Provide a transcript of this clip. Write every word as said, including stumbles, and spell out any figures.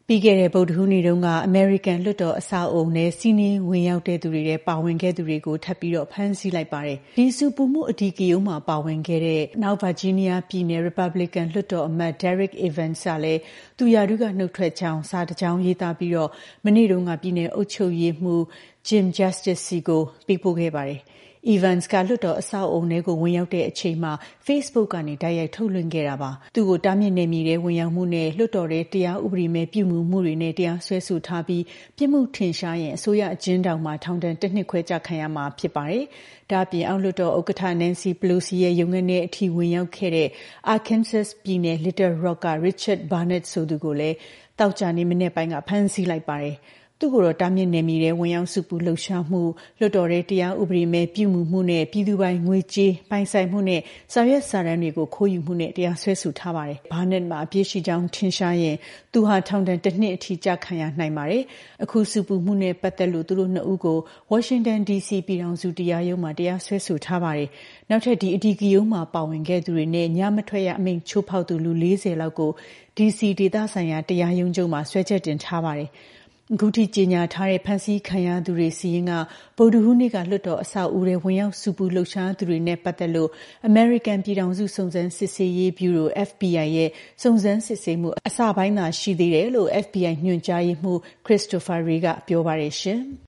ပြီးခဲ့တဲ့ဗုဒ္ဓဟူးနေ့တုန်းကအမေရိကန်လွှတ်တော်အဆောက်အအုံနဲ့စီးနင်းဝင်ရောက်တဲ့သူတွေထဲပါဝင်ခဲ့သူတွေကိုထပ်ပြီးတော့ဖမ်းဆီးလိုက်ပါတယ်။ဒီဆူပူမှုအဓိကရုဏ်းမှာပါဝင်ခဲ့တဲ့နောက်ဗာဂျီးနီးယားပြည်နယ် Republican လွှတ်တော်အမတ် Derek Evans ကလည်းသူရာထူးကနှုတ်ထွက်ကြောင်းစာတစ်ကြောင်းရေးသားပြီးတော့မနေ့တုန်းကပြည်နယ်အုပ်ချုပ်ရေးမှူး Jim Justice စီကိုပေးပို့ခဲ့ပါတယ်။ Evans ကလွှတ်တော်အဆောက်အအုံထဲကိုဝင်ရောက်တဲ့အချိန်မှာ Facebook ကနေတိုက်ရိုက်ထုတ်လွှင့်ခဲ့တာပါ။သူ့ကိုတားမြစ်နယ်မြေထဲဝင်ရောက်မှုနဲ့လွှတ်တော်ထဲတရားဥပဒေမဲ့ပြုမူမှုတွေနဲ့တရားစွဲဆိုထားပြီးပြစ်မှုထင်ရှားရင်အစိုးရအကျဉ်းထောင်မှာထောင်ဒဏ်တစ်နှစ်ခွဲကျခံရမှာဖြစ်ပါတယ်။ဒါ့အပြင်အောက်လွှတ်တော်ဥက္ကဋ္ဌ Nancy Pelosi ရဲ့ရုံးခန်းထဲအထိဝင်ရောက်ခဲ့တဲ့ Arkansas ပြည်နယ် Little Rock က Richard Barnett ဆိုသူကိုလည်းသောကြာနေ့မနက်ပိုင်းကဖမ်းဆီးလိုက်ပါတယ်။သူ့ကိုတော့တားမြစ်နယ်မြေထဲဝင်ရောက်စုပူလှုပ်ရှားမှုလွှတ်တော်ထဲတရားဥပဒေမဲ့ပြုမှုမှုနဲ့ပြည်သူပိုင်ငွေကြေးပိုင်ဆိုင်မှုနဲ့စာရွက်စာတမ်းတွေကိုခိုးယူမှုနဲ့တရားစွဲဆိုထားပါတယ်။ဘာနက်မှာအပြစ်ရှိကြောင်းထင်ရှားရင်သူဟာထောင်ဒဏ်တစ်နှစ်အထိကျခံရနိုင်ပါတယ်။အခုစုပူမှုနဲ့ပတ်သက်လို့သူတို့နှစ်ဦးကို Washington ဒီ စီ ပြည်ထောင်စုတရားရုံးမှာတရားစွဲဆိုထားပါတယ်။နောက်ထပ်ဒီအဓိကရုဏ်းမှာပါဝင်ခဲ့သူတွေနဲ့ညမထွက်ရအမိန့်ချိုးဖောက်သူလူ၄၀လောက်ကို ဒီ စီ ဒေသဆိုင်ရာတရားရုံးချုပ်မှာစွဲချက်တင်ထားပါတယ်။အခုထိကြေညာထားတဲ့ဖမ်းဆီးခံရသူတွေစီရင်ကဗုဒ္ဓဟူးနေ့ကလွှတ်တော်အဆောက်အဦထဲဝင်ရောက်စုပူလှုပ်ရှားသူတွေနဲ့ပတ်သက်လို့ American ပြည်ထောင်စုစုံစမ်းစစ်ဆေးရေးဗျူရို F B I ရဲ့စုံစမ်းစစ်ဆေးမှုအစပိုင်းသာရှိသေးတယ်လို့ F B I ညွှန်ကြားရေးမှူး Christopher Wray ကပြောပါတယ်ရှင်။